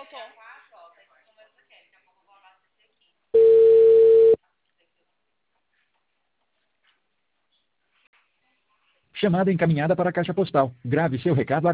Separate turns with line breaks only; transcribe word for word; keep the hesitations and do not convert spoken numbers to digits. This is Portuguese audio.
tô.
Chamada encaminhada para a caixa postal. Grave seu recado agora.